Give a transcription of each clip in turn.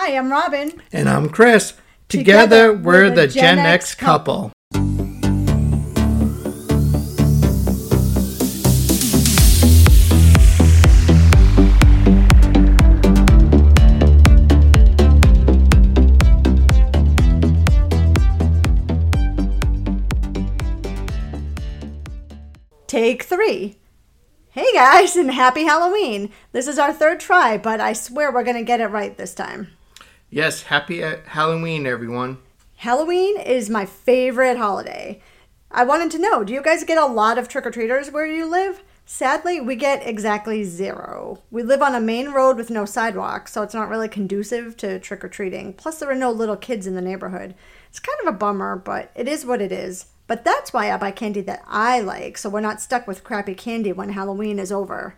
Hi, I'm Robin. And I'm Chris. Together we're the Gen X couple. Take 3. Hey guys, and happy Halloween. This is our third try, but I swear we're going to get it right this time. Yes, happy Halloween, everyone. Halloween is my favorite holiday. I wanted to know, do you guys get a lot of trick-or-treaters where you live? Sadly, we get exactly 0. We live on a main road with no sidewalk, so it's not really conducive to trick-or-treating. Plus, there are no little kids in the neighborhood. It's kind of a bummer, but it is what it is. But that's why I buy candy that I like, so we're not stuck with crappy candy when Halloween is over.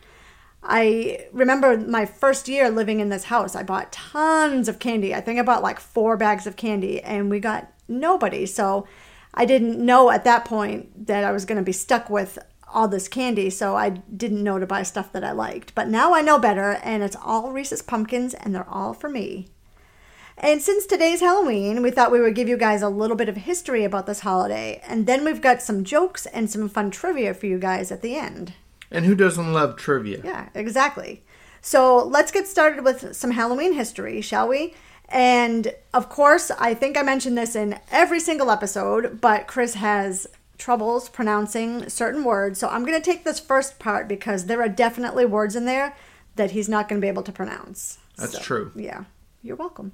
I remember my first year living in this house, I bought tons of candy. I think I bought like 4 bags of candy, and we got nobody. So I didn't know at that point that I was going to be stuck with all this candy, so I didn't know to buy stuff that I liked. But now I know better, and it's all Reese's Pumpkins, and they're all for me. And since today's Halloween, we thought we would give you guys a little bit of history about this holiday. And then we've got some jokes and some fun trivia for you guys at the end. And who doesn't love trivia? Yeah, exactly. So let's get started with some Halloween history, shall we? And of course, I think I mentioned this in every single episode, but Chris has troubles pronouncing certain words. So I'm going to take this first part because there are definitely words in there that he's not going to be able to pronounce. That's true. Yeah. You're welcome.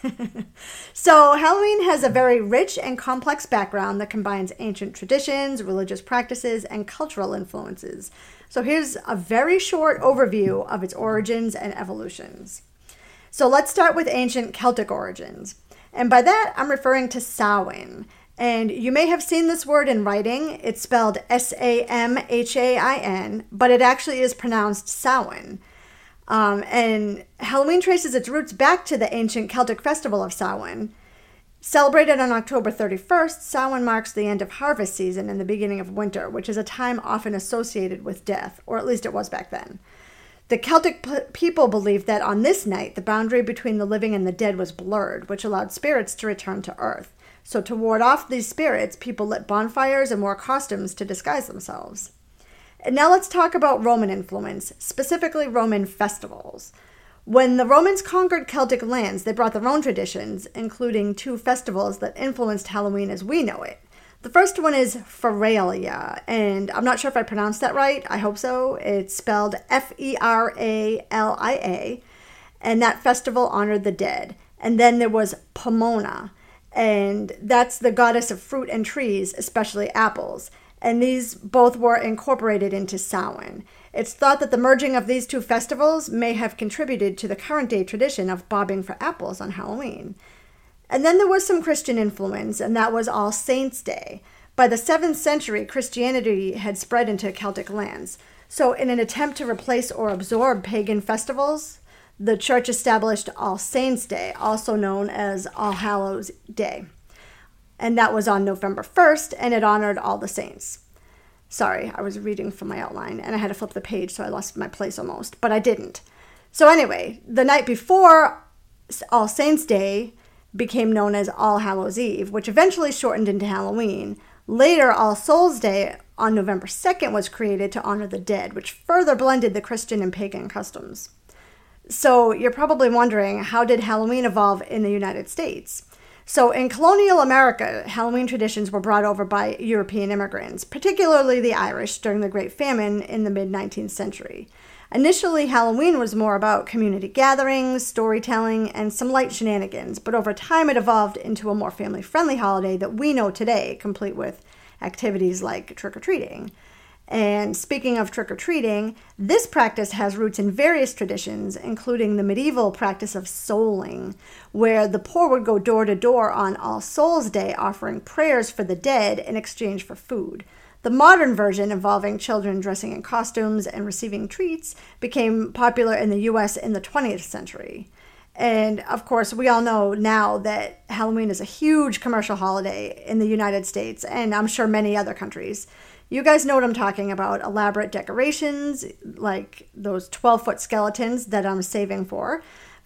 So Halloween has a very rich and complex background that combines ancient traditions, religious practices, and cultural influences. So here's a very short overview of its origins and evolutions. So let's start with ancient Celtic origins. And by that, I'm referring to Samhain. And you may have seen this word in writing. It's spelled Samhain, but it actually is pronounced Samhain. And Halloween traces its roots back to the ancient Celtic festival of Samhain. Celebrated on October 31st, Samhain marks the end of harvest season and the beginning of winter, which is a time often associated with death, or at least it was back then. The Celtic people believed that on this night, the boundary between the living and the dead was blurred, which allowed spirits to return to Earth. So to ward off these spirits, people lit bonfires and wore costumes to disguise themselves. And now let's talk about Roman influence, specifically Roman festivals. When the Romans conquered Celtic lands, they brought their own traditions, including 2 festivals that influenced Halloween as we know it. The first one is Feralia, and I'm not sure if I pronounced that right. I hope so. It's spelled Feralia, and that festival honored the dead. And then there was Pomona, and that's the goddess of fruit and trees, especially apples. And these both were incorporated into Samhain. It's thought that the merging of these 2 festivals may have contributed to the current day tradition of bobbing for apples on Halloween. And then there was some Christian influence, and that was All Saints' Day. By the 7th century, Christianity had spread into Celtic lands. So in an attempt to replace or absorb pagan festivals, the church established All Saints' Day, also known as All Hallows' Day. And that was on November 1st, and it honored all the saints. Sorry, I was reading from my outline, and I had to flip the page, so I lost my place almost, but I didn't. So anyway, the night before All Saints' Day became known as All Hallows' Eve, which eventually shortened into Halloween. Later, All Souls' Day on November 2nd was created to honor the dead, which further blended the Christian and pagan customs. So you're probably wondering, how did Halloween evolve in the United States? So in colonial America, Halloween traditions were brought over by European immigrants, particularly the Irish during the Great Famine in the mid-19th century. Initially, Halloween was more about community gatherings, storytelling, and some light shenanigans, but over time it evolved into a more family-friendly holiday that we know today, complete with activities like trick-or-treating. And speaking of trick-or-treating, this practice has roots in various traditions, including the medieval practice of souling, where the poor would go door to door on All Souls' Day offering prayers for the dead in exchange for food. The modern version, involving children dressing in costumes and receiving treats, became popular in the U.S. in the 20th century. And of course, we all know now that Halloween is a huge commercial holiday in the United States, and I'm sure many other countries. You guys know what I'm talking about. Elaborate decorations, like those 12-foot skeletons that I'm saving for.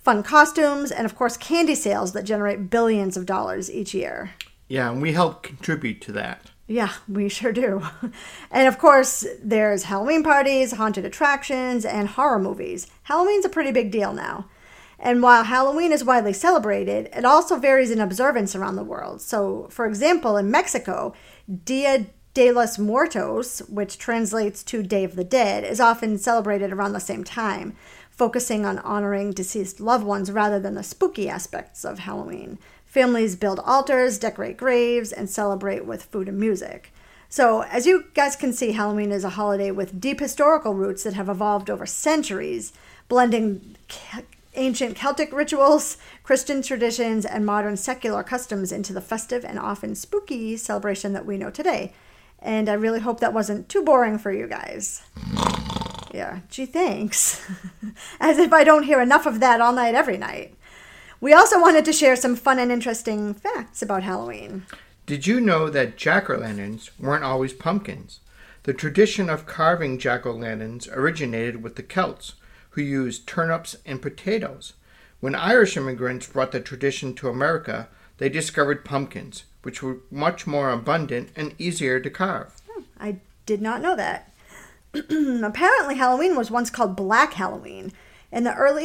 fun costumes, and of course candy sales that generate billions of dollars each year. Yeah, and we help contribute to that. Yeah, we sure do. And of course, there's Halloween parties, haunted attractions, and horror movies. Halloween's a pretty big deal now. And while Halloween is widely celebrated, it also varies in observance around the world. So, for example, in Mexico, Dia de los Muertos, which translates to Day of the Dead, is often celebrated around the same time, focusing on honoring deceased loved ones rather than the spooky aspects of Halloween. Families build altars, decorate graves, and celebrate with food and music. So, as you guys can see, Halloween is a holiday with deep historical roots that have evolved over centuries, blending ancient Celtic rituals, Christian traditions, and modern secular customs into the festive and often spooky celebration that we know today. And I really hope that wasn't too boring for you guys. Yeah, gee, thanks. As if I don't hear enough of that all night, every night. We also wanted to share some fun and interesting facts about Halloween. Did you know that jack-o'-lanterns weren't always pumpkins? The tradition of carving jack-o'-lanterns originated with the Celts, who used turnips and potatoes. When Irish immigrants brought the tradition to America, they discovered pumpkins, which were much more abundant and easier to carve. I did not know that. Apparently, Halloween was once called Black Halloween. In the early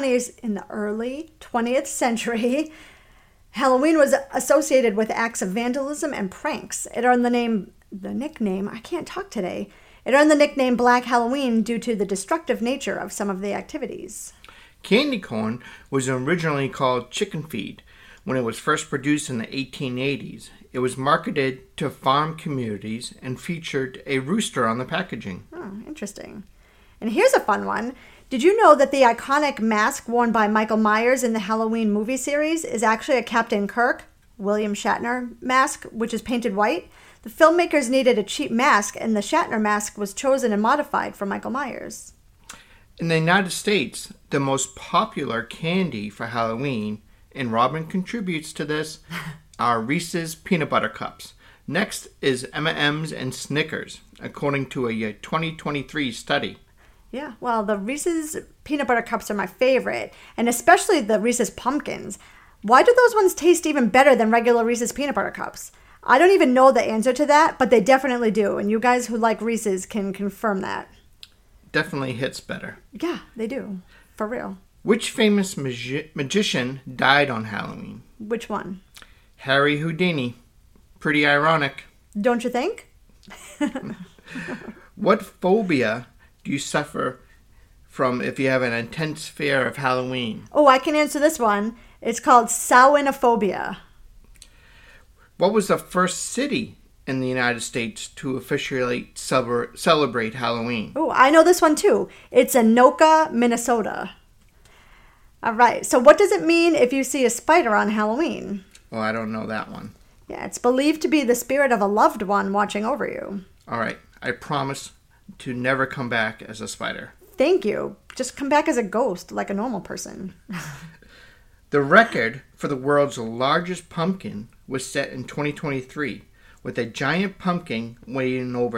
20th century, Halloween was associated with acts of vandalism and pranks. It earned the nickname Black Halloween due to the destructive nature of some of the activities. Candy corn was originally called chicken feed. When it was first produced in the 1880s, it was marketed to farm communities and featured a rooster on the packaging. Oh, interesting. And here's a fun one. Did you know that the iconic mask worn by Michael Myers in the Halloween movie series is actually a Captain Kirk, William Shatner mask, which is painted white? The filmmakers needed a cheap mask, and the Shatner mask was chosen and modified for Michael Myers. In the United States, the most popular candy for Halloween, and Robin contributes to this, are Reese's Peanut Butter Cups. Next is M&M's and Snickers, according to a 2023 study. Yeah, well, the Reese's Peanut Butter Cups are my favorite, and especially the Reese's Pumpkins. Why do those ones taste even better than regular Reese's Peanut Butter Cups? I don't even know the answer to that, but they definitely do, and you guys who like Reese's can confirm that. Definitely hits better. Yeah, they do. For real. Which famous magician died on Halloween? Which one? Harry Houdini. Pretty ironic. Don't you think? What phobia do you suffer from if you have an intense fear of Halloween? Oh, I can answer this one. It's called Samhainophobia. What was the first city in the United States to officially celebrate Halloween? Oh, I know this one too. It's Anoka, Minnesota. All right. So what does it mean if you see a spider on Halloween? Well, I don't know that one. Yeah, it's believed to be the spirit of a loved one watching over you. All right. I promise to never come back as a spider. Thank you. Just come back as a ghost, like a normal person. The record for the world's largest pumpkin was set in 2023, with a giant pumpkin weighing over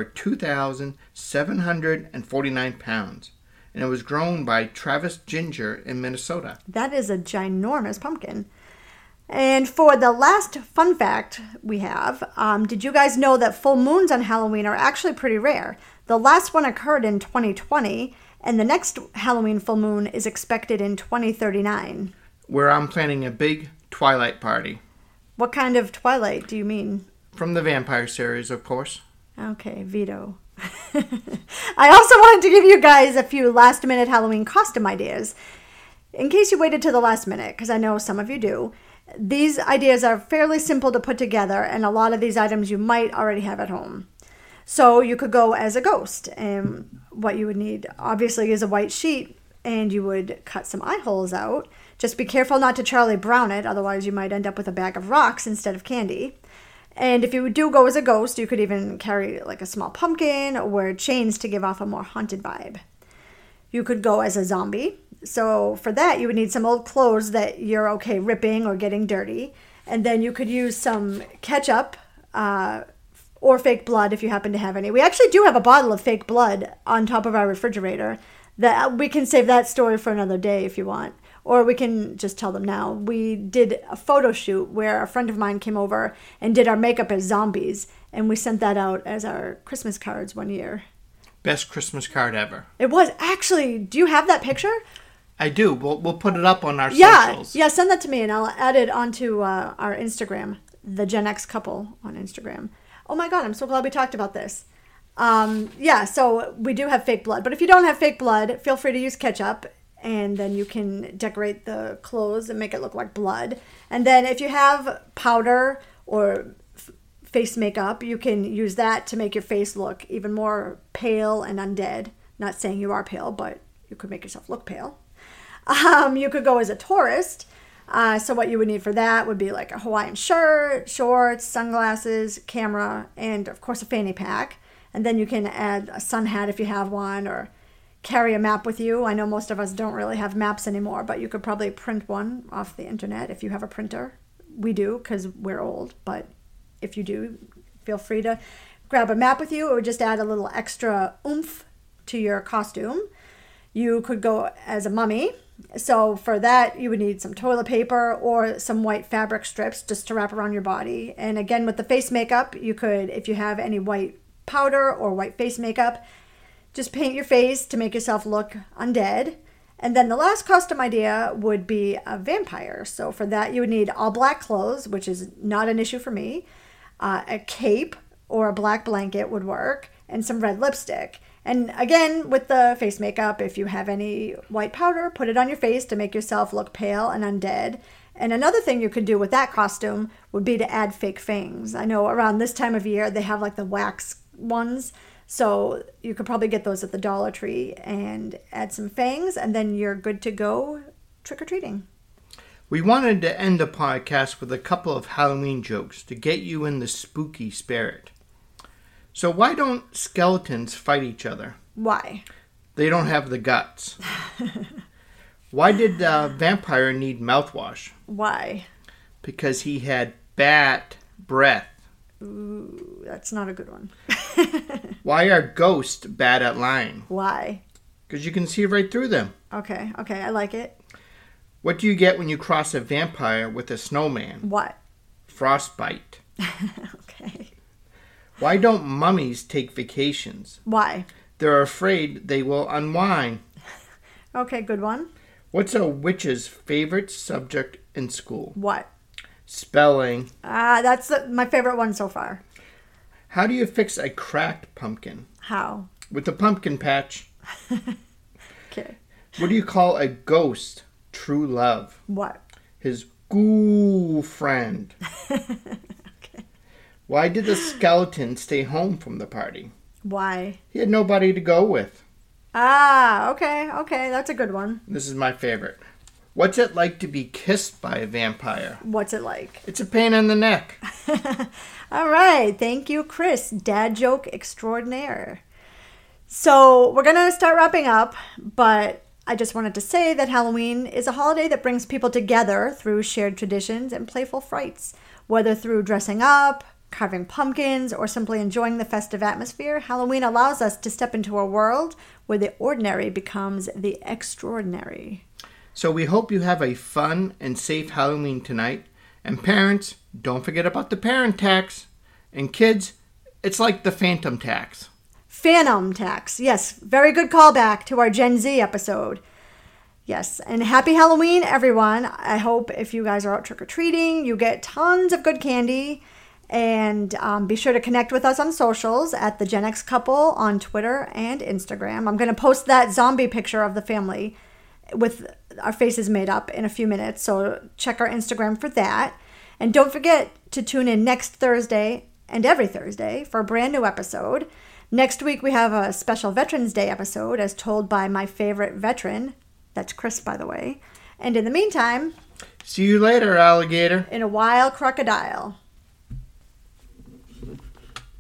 2,749 pounds. And it was grown by Travis Ginger in Minnesota. That is a ginormous pumpkin. And for the last fun fact we have, did you guys know that full moons on Halloween are actually pretty rare? The last one occurred in 2020, and the next Halloween full moon is expected in 2039. Where I'm planning a big Twilight party. What kind of Twilight do you mean? From the vampire series, of course. Okay, veto. I also wanted to give you guys a few last-minute Halloween costume ideas. In case you waited to the last minute, because I know some of you do. These ideas are fairly simple to put together, and a lot of these items you might already have at home. So you could go as a ghost, and what you would need, obviously, is a white sheet, and you would cut some eye holes out. Just be careful not to Charlie Brown it, otherwise you might end up with a bag of rocks instead of candy. And if you do go as a ghost, you could even carry like a small pumpkin or wear chains to give off a more haunted vibe. You could go as a zombie. So for that, you would need some old clothes that you're okay ripping or getting dirty. And then you could use some ketchup or fake blood if you happen to have any. We actually do have a bottle of fake blood on top of our refrigerator. That we can save that story for another day if you want. Or we can just tell them now. We did a photo shoot where a friend of mine came over and did our makeup as zombies. And we sent that out as our Christmas cards one year. Best Christmas card ever. It was. Actually, do you have that picture? I do. We'll put it up on our socials. Yeah, send that to me and I'll add it onto our Instagram, the Gen X couple on Instagram. Oh my God, I'm so glad we talked about this. So we do have fake blood. But if you don't have fake blood, feel free to use ketchup. And then you can decorate the clothes and make it look like blood. And then if you have powder or face makeup, you can use that to make your face look even more pale and undead. Not saying you are pale, but you could make yourself look pale. You could go as a tourist. So what you would need for that would be like a Hawaiian shirt, shorts, sunglasses, camera, and of course a fanny pack. And then you can add a sun hat if you have one, or carry a map with you. I know most of us don't really have maps anymore, but you could probably print one off the internet if you have a printer. We do, because we're old, but if you do, feel free to grab a map with you. It would just add a little extra oomph to your costume. You could go as a mummy. So for that, you would need some toilet paper or some white fabric strips just to wrap around your body. And again, with the face makeup, you could, if you have any white powder or white face makeup, just paint your face to make yourself look undead. And then the last costume idea would be a vampire. So for that, you would need all black clothes, which is not an issue for me. A cape or a black blanket would work, and some red lipstick. And again, with the face makeup, if you have any white powder, put it on your face to make yourself look pale and undead. And another thing you could do with that costume would be to add fake fangs. I know around this time of year, they have like the wax ones. So you could probably get those at the Dollar Tree and add some fangs, and then you're good to go trick-or-treating. We wanted to end the podcast with a couple of Halloween jokes to get you in the spooky spirit. So why don't skeletons fight each other? Why? They don't have the guts. Why did the vampire need mouthwash? Why? Because he had bat breath. Ooh, that's not a good one. Why are ghosts bad at lying? Why? Because you can see right through them. Okay, I like it. What do you get when you cross a vampire with a snowman? What? Frostbite. Okay. Why don't mummies take vacations? Why? They're afraid they will unwind. Okay, good one. What's a witch's favorite subject in school? What? Spelling. That's my favorite one so far. How do you fix a cracked pumpkin? How? With a pumpkin patch. Okay. What do you call a ghost true love? What? His ghoul friend. Okay. Why did the skeleton stay home from the party? Why? He had nobody to go with. Okay, that's a good one. This is my favorite. What's it like to be kissed by a vampire? What's it like? It's a pain in the neck. All right, thank you, Chris. Dad joke extraordinaire. So we're going to start wrapping up, but I just wanted to say that Halloween is a holiday that brings people together through shared traditions and playful frights. Whether through dressing up, carving pumpkins, or simply enjoying the festive atmosphere, Halloween allows us to step into a world where the ordinary becomes the extraordinary. So we hope you have a fun and safe Halloween tonight. And parents, don't forget about the parent tax. And kids, it's like the phantom tax. Phantom tax. Yes, very good callback to our Gen Z episode. Yes, and happy Halloween, everyone. I hope if you guys are out trick-or-treating, you get tons of good candy. And be sure to connect with us on socials at the Gen X Couple on Twitter and Instagram. I'm going to post that zombie picture of the family with our faces made up in a few minutes. So check our Instagram for that. And don't forget to tune in next Thursday and every Thursday for a brand new episode. Next week, we have a special Veterans Day episode as told by my favorite veteran. That's Chris, by the way. And in the meantime... See you later, alligator. In a wild crocodile.